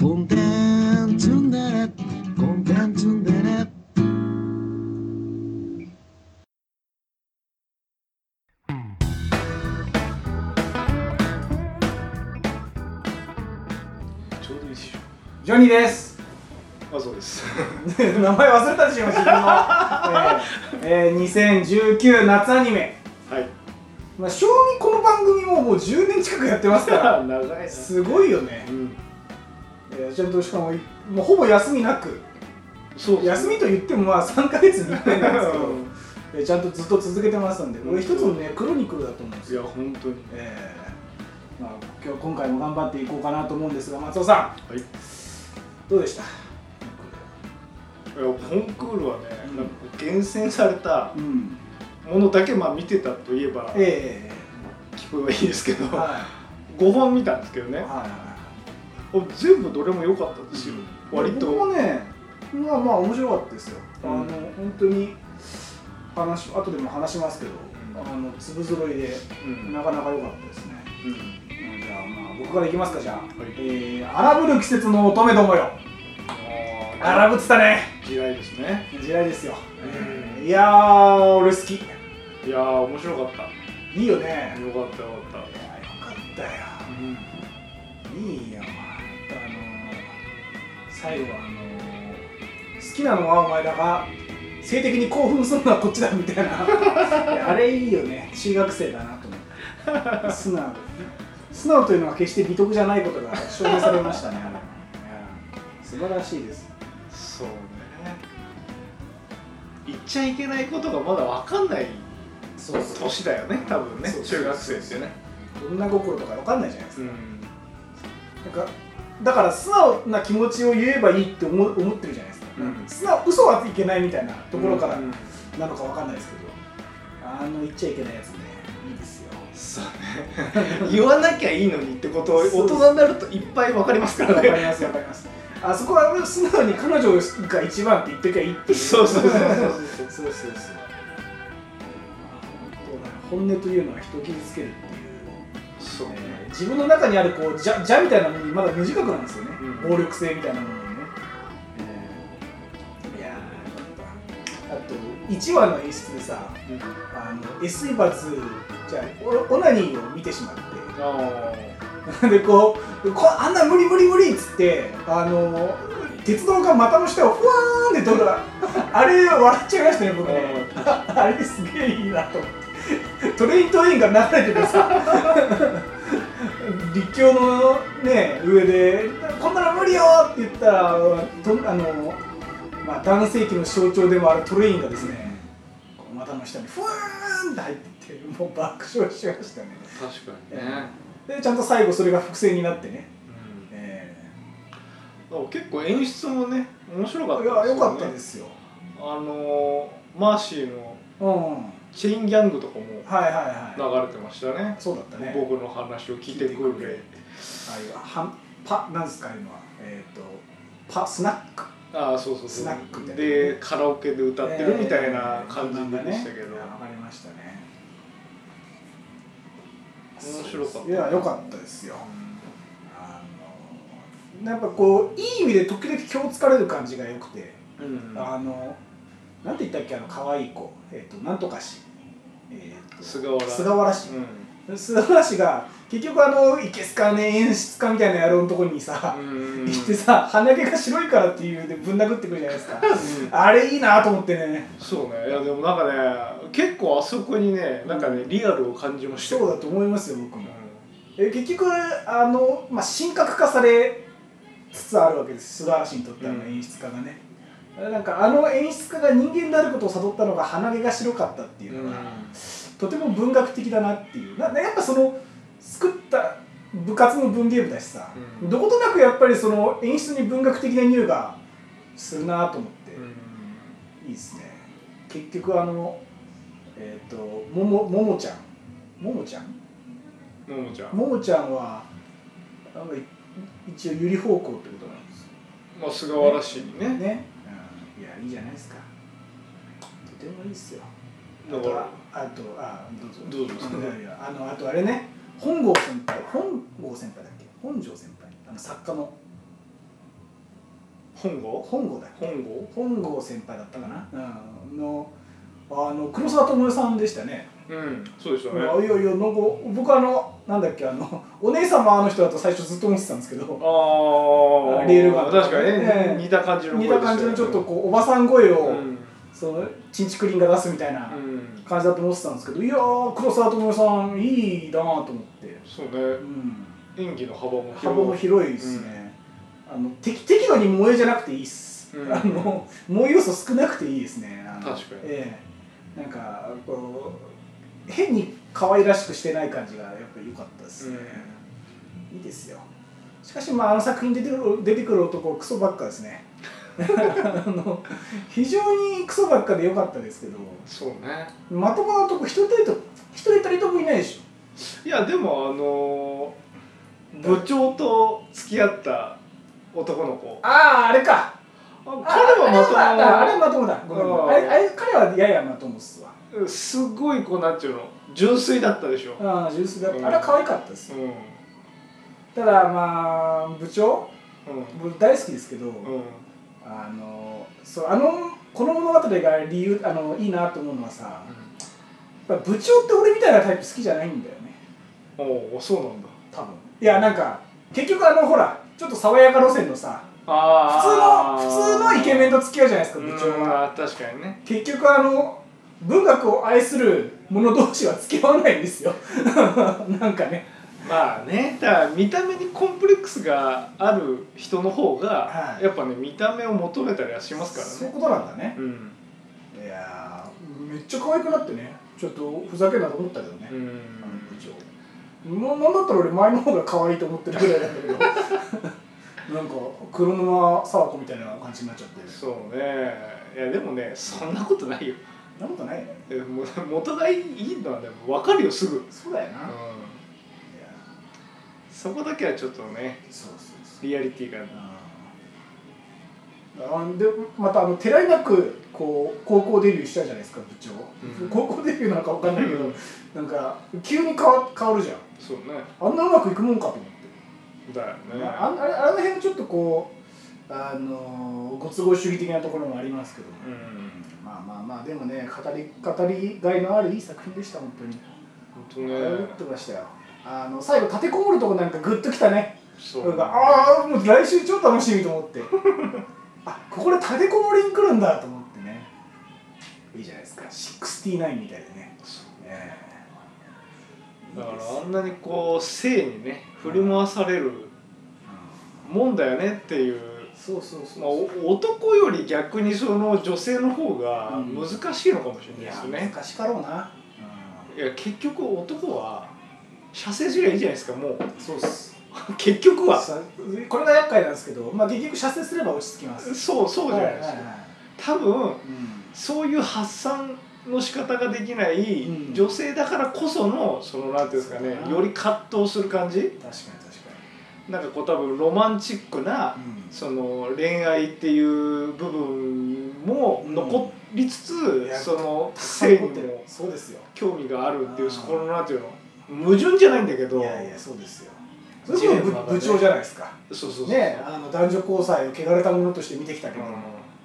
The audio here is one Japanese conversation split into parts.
コンテンツンデレコンテンツンデレちょうどいいでしょ。 ジョニーです。 あ、そうです。 名前忘れたでしょ自分の、2019夏アニメ。 はい。 まあ、正味この番組もう10年近くやってますから長いな。 すごいよね、ちゃんとしかもうほぼ休みなく、 そう休みと言ってもまあ3ヶ月に1回なんですけどちゃんとずっと続けてますんで、これ一つのねクロニクルだと思うんですよ。 いや本当に、 まあ、今回も頑張っていこうかなと思うんですが、松尾さん、 はい、 どうでした？ いやコンクールはね、なんか厳選されたものだけまあ見てたといえば、聞こえはいいですけど、5本見たんですけどね、全部どれも良かったですよ、割と。 僕もね、まあ面白かったですよ。本当に後でも話しますけど、粒揃いで、なかなか良かったですね。じゃあまあ僕からいきますか。じゃあ、荒ぶる季節の乙女どもよ。荒ぶってたね。 時代ですね。 時代ですよ。いやー俺好き。 いやー面白かった。 いいよね。 よかったよかった。 いやよかったよ。いいよ。最後は好きなのはお前だが性的に興奮するのはこっちだみたいなあれいいよね。中学生だなと思って。素直というのは決して美徳じゃないことが証明されましたね。あれ素晴らしいです。 そうね。言っちゃいけないことがまだ分かんない年だよね、多分ね、中学生ってね。 女心とか分かんないじゃないですか。なんかだから素直な気持ちを言えばいいって思ってるじゃないですか。嘘はいけないみたいなところからなのか分かんないですけど、言っちゃいけないやつね、いいですよ。 そうね。言わなきゃいいのにってことを大人になるといっぱい分かりますからね。 分かります分かります。あそこは素直に彼女が一番って言ってきゃいいっていう。 そう本音というのは人を傷つけるっていう。 そうね。 自分の中にあるこう邪みたいなものにまだ無自覚なんですよね。暴力性みたいなものにね。いやあと1話の演出でさ、SE バツじゃあオナニーを見てしまって、でこうあんな無理っつって鉄道が股の下をふわーんって通るあれ笑っちゃいましたね僕ね。あれすげえいいなと思って。トレインが流れててさ立教のね上でこんなの無理よって言ったらまあ男性器の象徴でもあるトレインがですね、股の下にふわーんって入ってってもう爆笑しちゃいましたね。 確かにね。 でちゃんと最後それが伏線になってね。 結構演出もね面白かったですよね。 良かったですよ。 マーシーのチェインギャングとかも流れてましたね。 そうだったね。 僕の話を聞いてくれ。 なんですかああいうのはスナック。 そうスナックでカラオケで歌ってるみたいな感じでしたけど。 わかりましたね。 面白かった。 いや良かったですよ。やっぱこういい意味で時々気をつかれる感じが良くて、なんて言ったっけ可愛い子なんとかし菅原氏。菅原氏が結局いけすかね演出家みたいな野郎のところにさ行ってさ鼻毛が白いからっていうでぶん殴ってくるじゃないですか。あれいいなと思ってね。 そうね。いやでもなんかね結構あそこにねなんかねリアルを感じました。 そうだと思いますよ僕も。結局神格化されつつあるわけです。菅原氏にとって演出家がね。なんか演出家が人間であることを悟ったのが鼻毛が白かったっていうのが、とても文学的だなっていう。やっぱその作った部活の文芸部だしさ、どことなくやっぱりその演出に文学的な匂いがするなと思って、いいですね。結局ももちゃんは一応有利方向ってことなんですよ。 菅原氏にね。 いやいいじゃないですか。とてもいいっすよ。 だからどうぞ。あとあれね、本郷先輩だっけ？本庄先輩。作家の本郷だっけ、本郷先輩だったかな、の黒沢智代さんでしたね。 そうでしたね。 いやなんか僕なんだっけお姉様の人だと最初ずっと思ってたんですけど、レールが確かにね、似た感じの声でしたよね。似た感じのちょっとおばさん声をそのチンチクリンが出すみたいな感じだと思ってたんですけど、いやー黒沢智代さんいいなと思って。 そうね。演技の幅も広いですね。適度に萌えじゃなくていいっす。萌え要素少なくていいですね。 確かに。 なんかこう変に可愛らしくしてない感じがやっぱり良かったですね。いいですよ。しかし作品出てくる男クソばっかですね。非常にクソばっかで良かったですけど。 そうね。まともなとこ一人たりともいないでしょ。いやでも部長と付き合った男の子。 あれか。 彼はまとも。 あれまともだ。彼はややまともっすわ。 すごいなんていうの純粋だったでしょ。 純粋だった。あれは可愛かったですよ。ただ部長、僕大好きですけど、この物語が理由いいなと思うのはさ、部長って俺みたいなタイプ好きじゃないんだよね。 そうなんだ。 多分。いやなんか結局ほらちょっと爽やか路線のさ。普通のイケメンと付き合うじゃないですか部長は。 確かにね。 結局文学を愛する者同士は付き合わないんですよ。なんかね。 だから見た目にコンプレックスがある人の方が、やっぱね見た目を求めたりはしますからね。 そういうことなんだね。いやめっちゃ可愛くなってね、ちょっとふざけんなと思ったけどね。部長。なんだったら俺前の方が可愛いと思ってるぐらいなんだけど。なんか黒沼佐和子みたいな感じになっちゃって。 そうね。いやでもねそんなことないよ。 そんなことないね。 元がいいのはでも分かるよすぐ。 そうだよな。 そこだけはちょっとね。リアリティが。 でまたてらいなく高校デビューしたじゃないですか部長。高校デビューなんか分かんないけど、なんか急に変わるじゃん。 そうね。 あんなうまくいくもんかと思って。だよね。あの辺ちょっとご都合主義的なところもありますけど、まあでもね語りがいのあるいい作品でした本当に。 本当ね。 言ってましたよ。最後立てこもるとこなんかグッときたね。もう来週超楽しみと思って。ここで立てこもりに来るんだと思ってね。いいじゃないですか。69みたいでね。 だからあんなに性にね振り回されるもんだよねっていう。男より逆に女性の方が難しいのかもしれないですね。 難しかろうな。 いや結局男は射精すりゃいいじゃないですかもう。 そうっす。 結局はこれが厄介なんですけど、結局射精すれば落ち着きます。 そうじゃないですか。多分そういう発散の仕方ができない女性だからこそのなんていうんですかね、より葛藤する感じ。 確かになんか多分ロマンチックな恋愛っていう部分も残りつつ、性にも興味があるっていうこのなんていうの矛盾じゃないんだけど。 いやそうですよ。それこそ部長じゃないですか。ね、男女交際を汚れたものとして見てきたけど、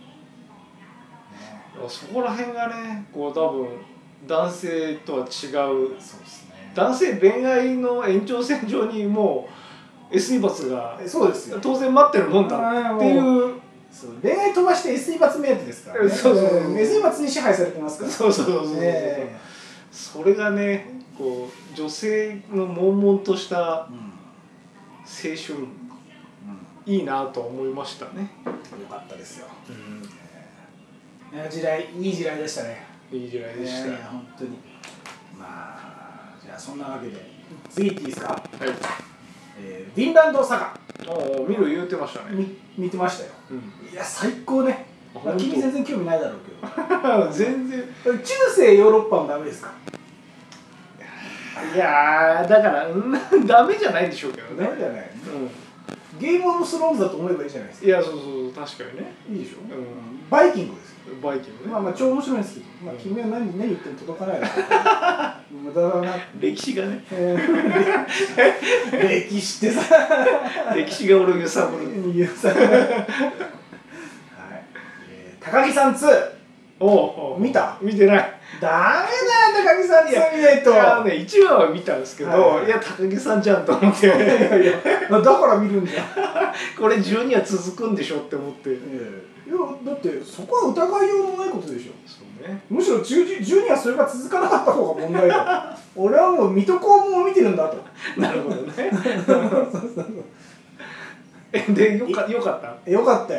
そこら辺がね多分男性とは違う。男性恋愛の延長線上にもう SE 罰が当然待ってるもんだっていう。 恋愛飛ばして SE 罰目当てですからね。SE 罰に支配されてますから。それがね女性の悶々とした青春、いいなと思いましたね。 よかったですよ。いい時代でしたね。 いい時代でした。 本当に。じゃあそんなわけで次いっていいですか。はい。フィンランドサガ。 見る言うてましたね。 見てましたよ。いや最高ね。君全然興味ないだろうけど。 全然。 中世ヨーロッパもダメですか。 いやだからダメじゃないでしょうけどね。 ダメじゃない。ゲームオブスローンズだと思えばいいじゃないですか。 いやそう確かにね。 いいでしょ。バイキングです。 バイキングね。超面白いんですけど、君は何言っても届かないだろう。無駄だな。 歴史がね。 歴史ってさ。 歴史が俺を揺さぶる。 高木さん2。 おう見た？ 見てない。 ダメだよ高木さん2見ないと。 いやね、1話は見たんですけど、いや高木さんじゃんと思って。いやいやだから見るんじゃん。 これ12話続くんでしょって思って。いやだってそこは疑いようのないことでしょ。 そうね。 むしろ12話それが続かなかった方が問題だ。俺はもう水戸黄門を見てるんだと。 なるほどね。でよかった。 よかったよ。 よかった。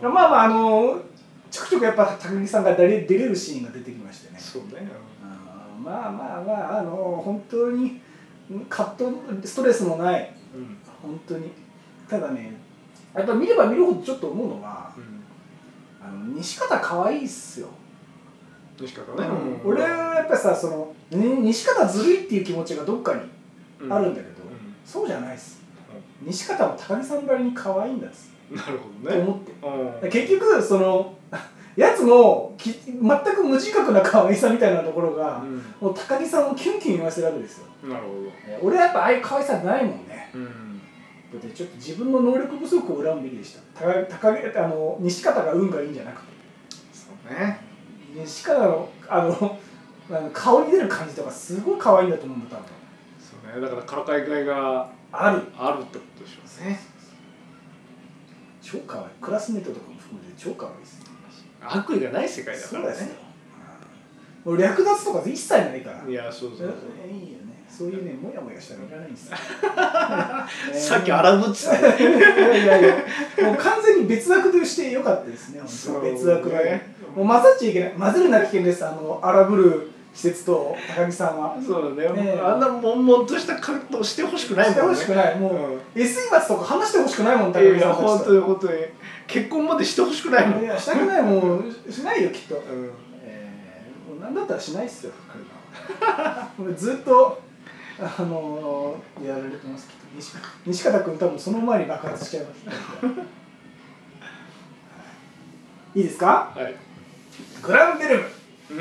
まあちょくちょくやっぱ高木さんが出れるシーンが出てきましてね。 そうね。 まあ本当に葛藤ストレスもない、本当に。ただねやっぱ見れば見るほどちょっと思うのは、西方可愛いっすよ。 西方ね。 俺はやっぱりさ西方ずるいっていう気持ちがどっかにあるんだけど、そうじゃないっす。西方も高木さんばりに可愛いんだっす。 なるほどね。 と思って。結局やつの全く無自覚な可愛さみたいなところが、もう高木さんをキュンキュン言わせるわけですよ。 なるほど。 俺はやっぱああいう可愛さないもんね。だってちょっと自分の能力不足を恨むべきでした。西方が運がいいんじゃなくて。 そうね。 西方の顔に出る感じとかすごい可愛いんだと思うんだ多分。 そうね。だからからかいがいがあるってことでしょうね。 超可愛い。クラスメートとかも含めて超可愛いです。 悪意がない世界だからね。 そうですよ。もう略奪とか一切ないから。 いやそう。いいよね。 そういうねモヤモヤしたらいらないんですよ。 さっき荒ぶってたね。 いやもう完全に別枠として良かったですね。別枠ね。もう混ざっちゃいけない。混ぜるな危険です。荒ぶる施設と高木さんは。 そうだね。あんな悶々とした格闘してほしくないもんね。 してほしくない。もう SE 罰とか話してほしくないもん。高木さん。いや本当に結婚までしてほしくないもん。 いやしたくないもうしないよきっと。もうなんだったらしないっすよ彼は。ずっとやられてますきっと。西方君多分その前に爆発しちゃいます。いいですか？ はい。 グランベルム。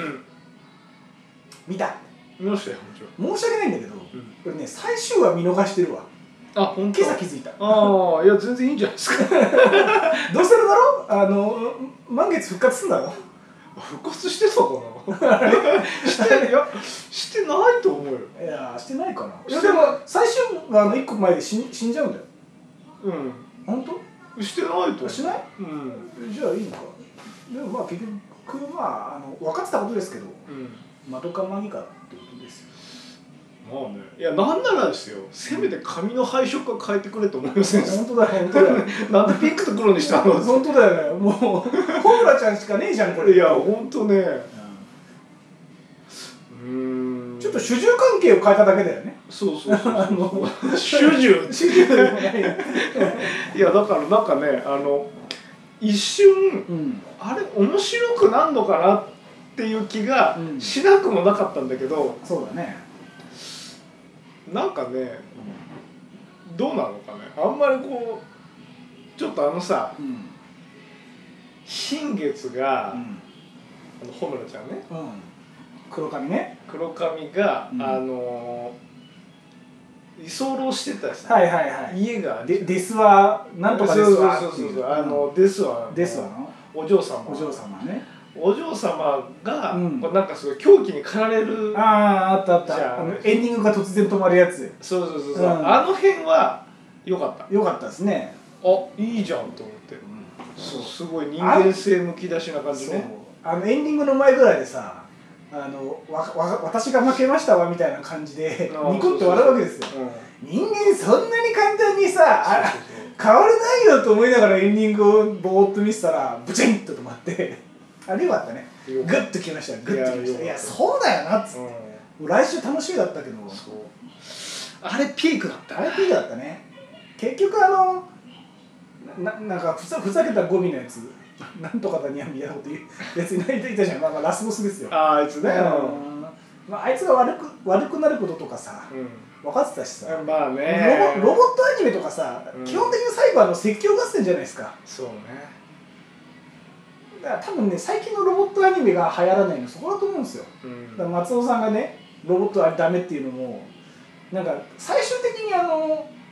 見た？ 見ましたよもちろん。 申し訳ないんだけど、これね最終話見逃してるわ。 あ、本当。 今朝気づいた。 いや全然いいんじゃないですか。 どうせるだろ？満月復活すんだろ？ 復活してたかな。してないと思うよ。 いやしてないかな。いやでも最終話の1個前で死んじゃうんだよ。本当？してないと思う。しない？じゃあいいのか。でも結局分かってたことですけど、まどかマギかってことですよ。 まあね。いやなんならですよ。せめて髪の配色は変えてくれと思いますね。 本当だよ。 なんでピンクと黒にしたの？ 本当だよね。もうホムラちゃんしかねえじゃんこれ。 いや本当ね。 ちょっと主従関係を変えただけだよね。 そう。主従でもないよ。いやだからなんかね一瞬、あれ面白くなんのかなっていう気がしなくもなかったんだけど、 そうだね。 なんかね、どうなのかね。あんまりちょっと新月が、穂村ちゃんね、 黒髪ね。 黒髪が、居候してたし、家がデスはなんとかですわ。デスワのお嬢様ね。お嬢様がなんかすごい狂気に駆られる。 あったエンディングが突然止まるやつ。 そうあの辺は良かったですね。 いいじゃんと思って、すごい人間性むき出しな感じね。 エンディングの前ぐらいでさ私が負けましたわみたいな感じでニコって笑うわけですよ。人間そんなに簡単にさ変われないよと思いながらエンディングをぼーっと見せたらブチンと止まってあれよかったね。グッときました。いやそうだよなっつって。来週楽しみだったけどあれピークだったね。結局なんかふざけた語尾のやつなんとかだにゃみたいなこと言うやついたじゃん。ラスボスですよ。 あいつね。 あいつが悪くなることとかさ分かってたしさ。 まあね。 ロボットアニメとかさ基本的にサイバーの説教合戦じゃないですか。 そうね。 だから多分ね最近のロボットアニメが流行らないのそこだと思うんですよ。だから松尾さんがねロボットはダメっていうのもなんか最終的に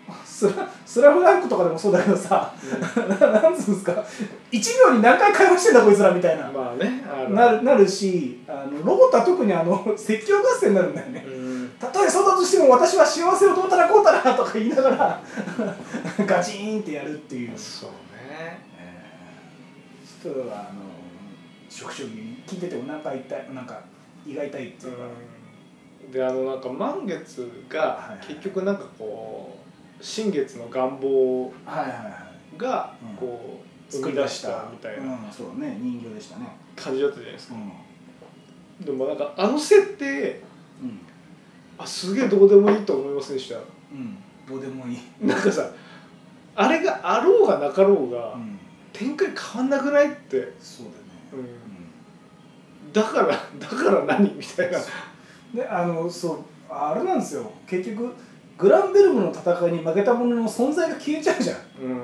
スラムダンクとかでもそうだけどさ、なんつうんですか、1秒に何回会話してんだこいつらみたいな、 まあね、 なるし、ロボットは特に説教合戦になるんだよね。たとえそうだとしても私は幸せをどうたらこうたらとか言いながらガチーンってやるっていう。 そうね。 ちょっと触手に聞いててもなんか胃が痛いっていうか。 でなんか満月が結局なんかこう新月の願望がこう生み出したみたいな、 そうね、人形でしたね、 感じだったじゃないですか。でもなんか設定、すげえどうでもいいと思いませんでした？ どうでもいい。 なんかさ、あれがあろうがなかろうが、展開変わんなくないって。 そうだね。 だから何みたいな。 でそうあれなんですよ、結局グランベルグの戦いに負けた者の存在が消えちゃうじゃん。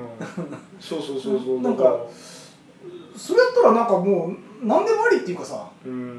そうなんかそれやったらなんかもう何でもありっていうかさ、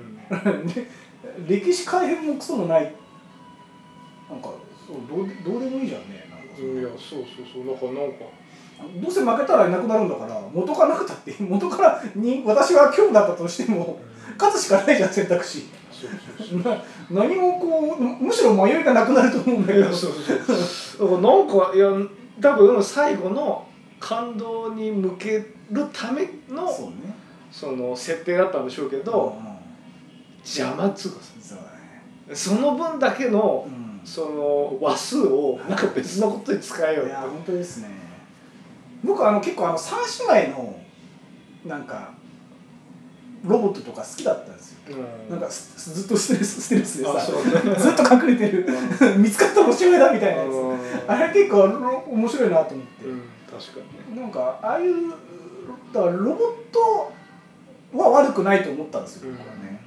歴史改変もクソもない、なんかそうどうでもいいじゃんね。 いやそうなんかどうせ負けたらいなくなるんだから元がなくたって元からに私は今日だったとしても勝つしかないじゃん、選択肢。何もこうむしろ迷いがなくなると思うんだけど。だからなんかいや多分最後の感動に向けるためのその設定だったんでしょうけど、邪魔っつうかその分だけのその話数をなんか別のことに使えよって。 いや本当ですね。僕結構三姉妹のなんかロボットとか好きだったんですよ。なんかずっとステルスでさ、ずっと隠れてる見つかったらおしまいだみたいなやつ、あれ結構面白いなと思って。 確かになんかああいうだからロボットは悪くないと思ったんですよ、僕はね。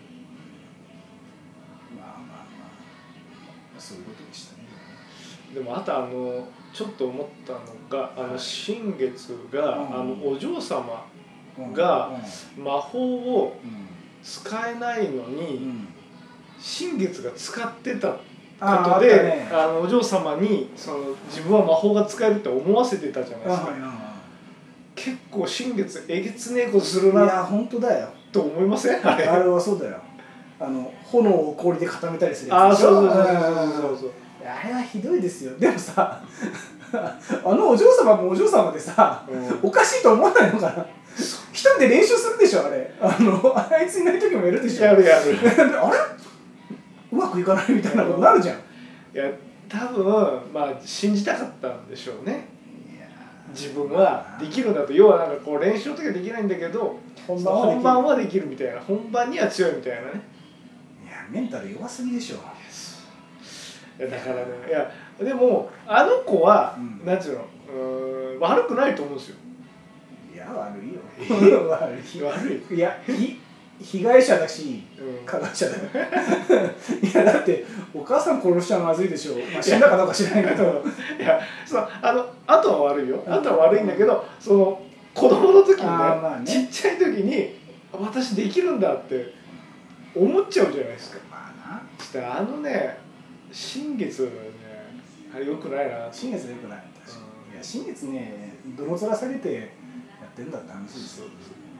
まあそういうことでしたね。 でもあとちょっと思ったのが新月がお嬢様が魔法を使えないのに新月が使ってたことでお嬢様に自分は魔法が使えるって思わせてたじゃないですか。結構新月えげつねえことするな。 いや本当だよと思いません？あれはそうだよ。炎を氷で固めたりするやつでしょ。 そうあれはひどいですよ。でもさお嬢様もお嬢様でさ、おかしいと思わないのかな。一人で練習するでしょ、あれ。あいついない時もやるでしょ。 やるあれうまくいかないみたいなことになるじゃん。いや多分信じたかったんでしょうね。自分はできるんだと。要はなんかこう練習の時はできないんだけど本番はできるみたいな、本番には強いみたいなね。 いやメンタル弱すぎでしょ。 だからね、いやでも子は、なんていうの、悪くないと思うんですよ。 いや悪いよ。悪い。いや被害者だし、加害者だよ。いやだってお母さん殺しちゃまずいでしょ。死んだかどうか知らないけど。いやあとは悪いよ。あとは悪いんだけど、その子供の時にね、ちっちゃい時に私できるんだって思っちゃうじゃないですか。そして新月ね、あれ良くないな。 新月は良くない。いや新月ね、どの面下げてやってんだって話ですよ。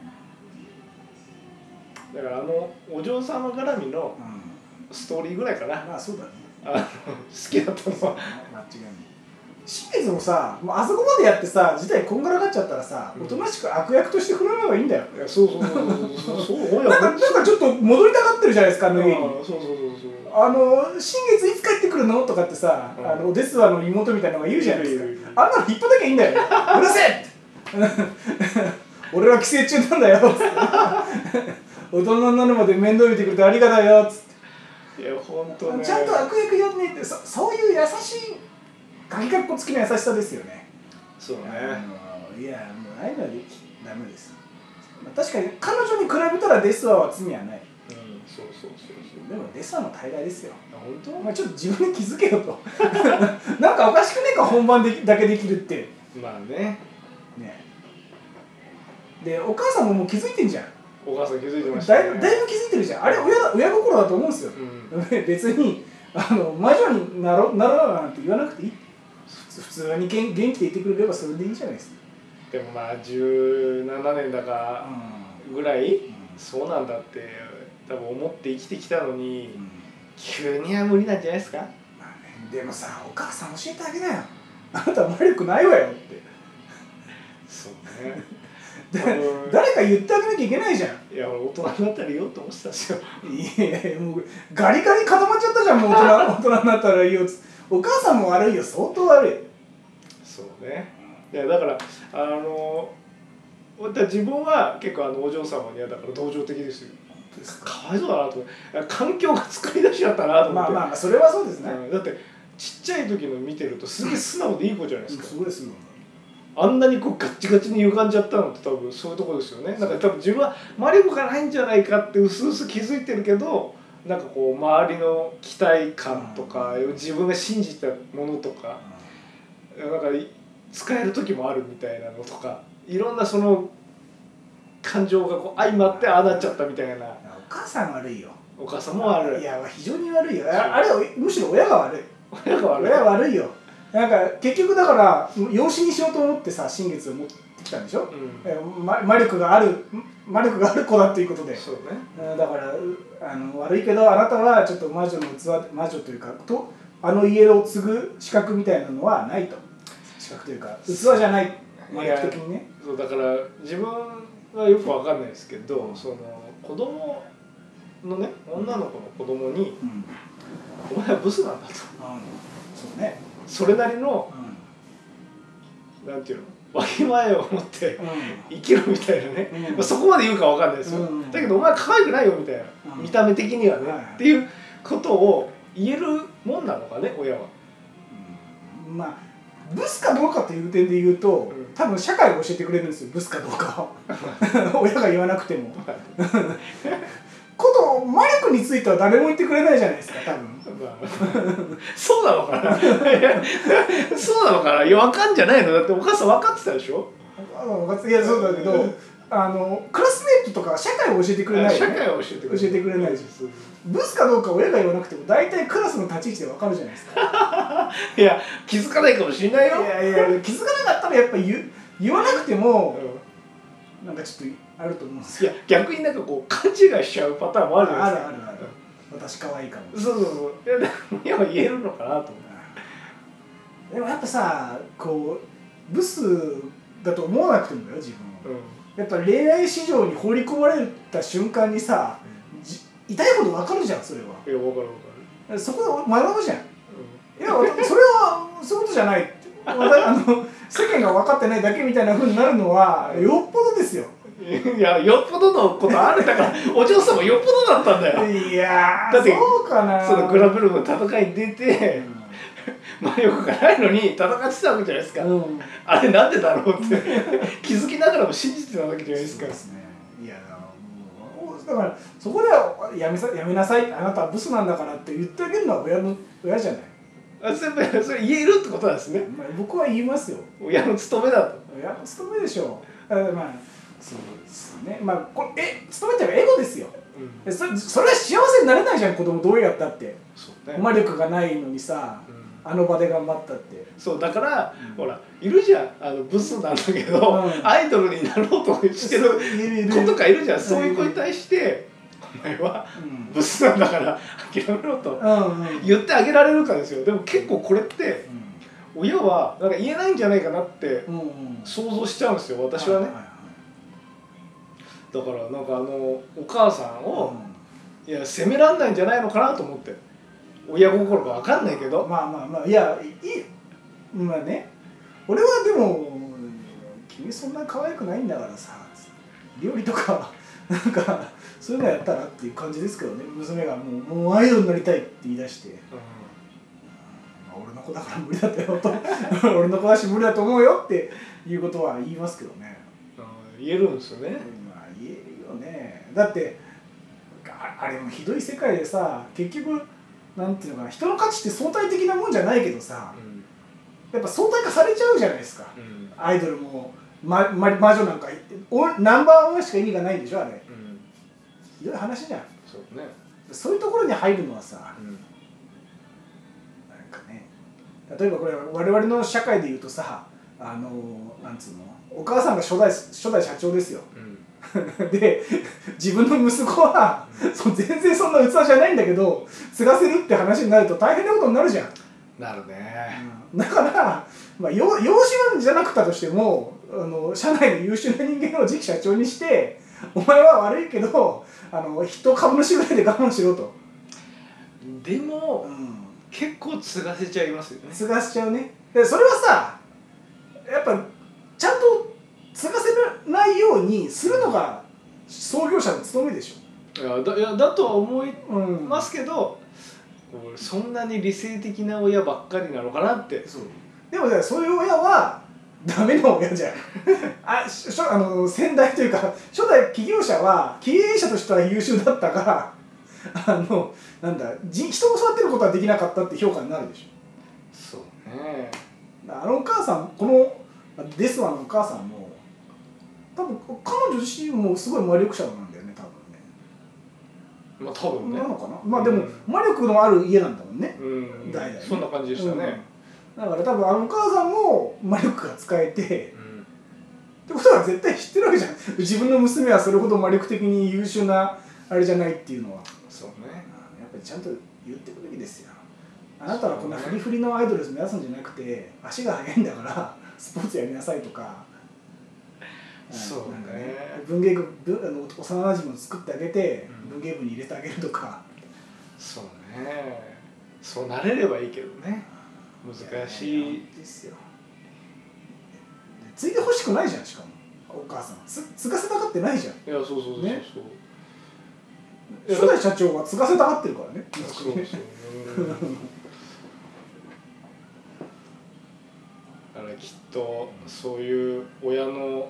だからお嬢様絡みのストーリーぐらいかな。 まあそうだね。 好きだったのは。 間違いない。新月もさ、あそこまでやってさ、事態こんがらがっちゃったらさ、おとなしく悪役として振る舞えばいいんだよ。 いやそうなんかちょっと戻りたがってるじゃないですか、家に。新月いつ帰ってくるのとかってさ、デスワの妹みたいなのが言うじゃないですか。あんなの引っ張だけいいんだよ。うるせえ俺は寄生虫なんだよ大人になるまで面倒見てくれてありがたいよっつって。いや本当ね。ちゃんと悪役やんねえって、そういう優しい鍵かっこつきの優しさですよね。 そうね。 いやもうああいうのはダメです。確かに彼女に比べたらデスワは罪はない。 そうでもデスワの大概ですよ。 本当？ ちょっと自分で気づけよと。なんかおかしくねえか、本番だけできるって。 まあね。 でお母さんももう気づいてんじゃん。 お母さん気づいてましたね。 だいぶ気づいてるじゃん。あれ親心だと思うんですよ。別に魔女にならなんて言わなくていい。 普普通に元気でいてくれればそれでいいじゃないですか。 でもまあ17年だかぐらい、そうなんだって多分思って生きてきたのに、急には無理なんじゃないですか。まあね、でもさ、お母さん教えてあげなよ。あなた魔力ないわよって。 そうね。 誰か言ってあげなきゃいけないじゃん。 いや、俺大人になったら言おうと思ってたんですよ。 いやいや、もうガリガリ固まっちゃったじゃん。もう大人になったら言おう。お母さんも悪いよ、相当悪い。 そうね。いやだから自分は結構お嬢様にはだから同情的ですよ。かわいそうだなと思って、環境が作り出しちゃったなと思って。 まあそれはそうですね。 だってちっちゃい時の見てるとすげえ素直でいい子じゃないですか。 すごい素直だ。 あんなにこうガッチガチに歪んじゃったのって多分そういうところですよね。なんか多分自分は魔力がないんじゃないかって薄々気づいてるけど、なんかこう周りの期待感とか自分が信じたものとか、なんか使える時もあるみたいなのとか、いろんなその感情がこう相まってああなっちゃったみたいな。お母さん悪いよ。 お母さんも悪い。いや非常に悪いよ。あれはむしろ親が悪い。 親が悪い。 親悪いよ。なんか結局だから養子にしようと思ってさ、新月を持ってきたんでしょ。魔力がある子だっていうことで。 そうね。 だから悪いけど、あなたはちょっと魔女の器、魔女というかと家を継ぐ資格みたいなのはないと。資格というか器じゃない。魔力的にね。 そうだから自分はよくわかんないですけど、その子供のね、女の子の子供に、お前はブスなんだと。 そうね。 それなりの、なんていうの、わきまえを持って生きるみたいなね、そこまで言うかわかんないですよ。だけどお前可愛くないよみたいな、見た目的にはね、っていうことを言えるもんなのかね、親は。 まあブスかどうかという点で言うと、多分社会が教えてくれるんですよ、ブスかどうかは。親が言わなくても。こと魔力については誰も言ってくれないじゃないですか、多分。 そうなのかな。そうなのかな。いや、わかんじゃないの。だってお母さん分かってたでしょ。 いや、そうだけど、クラスメートとか社会を教えてくれないよね。 社会を教えてくれないし、ブスかどうか親が言わなくても大体クラスの立ち位置で分かるじゃないですか。 いや、気づかないかもしれないよ。 いや気づかなかったらやっぱ言わなくても、なんかちょっとあると思うんですよ。 いや、逆になんかこう勘違いしちゃうパターンもあるじゃないですか。 ある。私可愛いかも。 そう。いや、言えるのかなと思って。 でもやっぱさ、こうブスだと思わなくてもだよ、自分は。やっぱ恋愛市場に放り込まれた瞬間にさ、痛いほど分かるじゃん、それは。 いや、分かる。 そこ学ぶじゃん。いや、それはそういうことじゃない。世間が分かってないだけみたいな風になるのはよっぽどですよ。 いや、よっぽどのことあるだから、お嬢さんもよっぽどだったんだよ。 いやだってそうかな。 そのグラブルの戦いに出て、魔力がないのに戦ってたわけじゃないですか。あれなんでだろうって気づきながらも信じてたわけじゃないですか。 そうですね。いや、だからそこではやめなさい、あなたはブスなんだからって言ってあげるのは親じゃない。 それ言えるってことなんですね。 僕は言いますよ。 親の務めだと。 親の務めでしょう。そうですね。これ務めてるエゴですよ。それは幸せになれないじゃん、子供どうやったって。魔力がないのにさ、あの場で頑張ったって。 そうだから、ほらいるじゃん、ブスなんだけど、アイドルになろうとしてる子とかいるじゃん。そういう子に対してお前はブスなんだから諦めろと言ってあげられるかですよ。でも結構これって親はなんか言えないんじゃないかなって想像しちゃうんですよ、私はね。だからなんかお母さんをいや責めらんないんじゃないのかなと思って。親心が分かんないけど、 いやまあね、俺はでも君そんな可愛くないんだからさ、料理とかなんかそういうのやったらっていう感じですけどね。娘がもうアイドルになりたいって言い出して、俺の子だから無理だったよと俺の子だし無理だと思うよっていうことは言いますけどね。 言えるんですよね。 言えるよね。だってあれもひどい世界でさ、結局なんていうのかな、人の価値って相対的なもんじゃないけどさ、やっぱ相対化されちゃうじゃないですか。アイドルも、魔女なんかナンバーワンしか意味がないんでしょ、あれ。ひどい話じゃん。そういうところに入るのはさ、なんかね、 例えばこれ我々の社会でいうとさ、なんつうの、お母さんが初代社長ですよ、で自分の息子は、全然そんな器じゃないんだけど継がせるって話になると大変なことになるじゃん。 なるね、 だから、養子じゃなくたとしても社内の優秀な人間を次期社長にして、お前は悪いけど人株主ぐらいで我慢しろと。 でも、結構継がせちゃいますよね。 継がせちゃうね。でそれはさ、やっぱちゃんと継がせないようにするのが創業者の務めでしょ。 いやだとは思いますけど、そんなに理性的な親ばっかりなのかなって。 でもね、そういう親はダメな親じゃん。先代というか初代起業者は経営者としては優秀だったが、なんだ、人を育てることはできなかったって評価になるでしょ。そうね。 お母さん、このデスワのお母さんも多分彼女自身もすごい魔力者なんだよね、多分ね。 多分ね。 なのかな。でも魔力のある家なんだもんね。代々。 そんな感じでしたね。 だから多分お母さんも魔力が使えて、ってことは絶対知ってるわけじゃん。自分の娘はそれほど魔力的に優秀なあれじゃないっていうのは。 そうね。 やっぱりちゃんと言ってくべきですよ。あなたはこんなフリフリのアイドル目指すんじゃなくて、足が速いんだからスポーツやりなさいとか。 そうね。 文芸部幼なじみを作ってあげて、文芸部に入れてあげるとか。 そうね。そうなれればいいけどね。難しいですよ。継いでほしくないじゃん、しかもお母さん継がせたがってないじゃん。 いや、そうね。 初代社長は継がせたがってるからね。 そうだからきっとそういう親の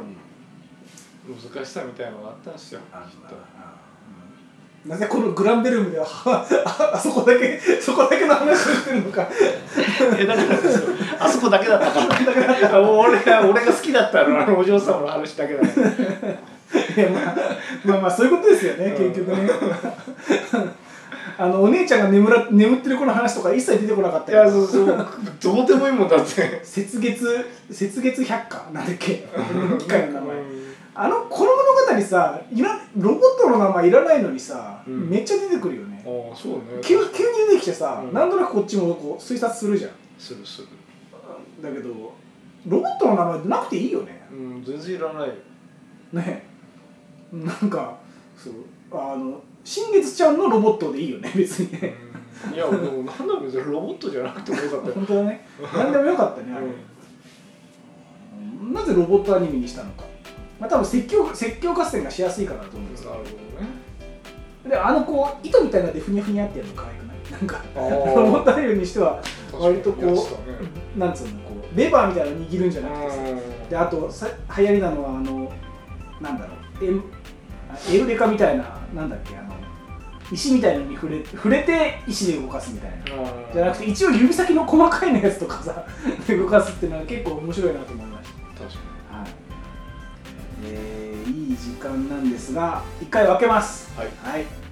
難しさみたいなのがあったんですよ、きっと。 なぜこのグランベルムではあそこだけの話をしてるのか。 だからあそこだけだったから俺が好きだったのお嬢様の話だけだから。 まあそういうことですよね、結局ね。お姉ちゃんが眠ってる子の話とか一切出てこなかったよ。いや、そうどうでもいいもんだって。 雪月百科なんだっけ、機械の名前。この物語さ、ロボットの名前いらないのにさ、めっちゃ出てくるよね。 そうね。 急に出てきてさ、なんとなくこっちもこう推察するじゃん。 する。 だけどロボットの名前なくていいよね。 全然いらないね。なんかそう新月ちゃんのロボットでいいよね、別にね。 いや、でもなんだ別にロボットじゃなくてもよかったよ。 本当だね。なんでもよかったね、あれ。なぜロボットアニメにしたのか。多分説教合戦がしやすいからだと思うんですよ。 なるほどで、 ね。 こう糸みたいなのでふにゃふにゃってやるの可愛くない？なんかロボットアニメにしては割とこう、なんつうの、こうレバーみたいなの握るんじゃなくてさ。で、あと流行りなのはなんだろう、エルレカみたいな、なんだっけ、石みたいなのに触れて石で動かすみたいな。じゃなくて一応指先の細かいのやつとかさ動かすっていうのは結構面白いなと思いました。 確かに。 いい時間なんですが、一回分けます。 はい。